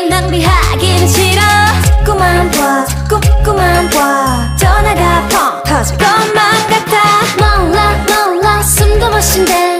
시간 낭비하기는 싫어. 꿈만 봐, 꿈만 봐. 전화가 펑 터질 것만 같아. 몰라 몰라 숨도 못 쉰대.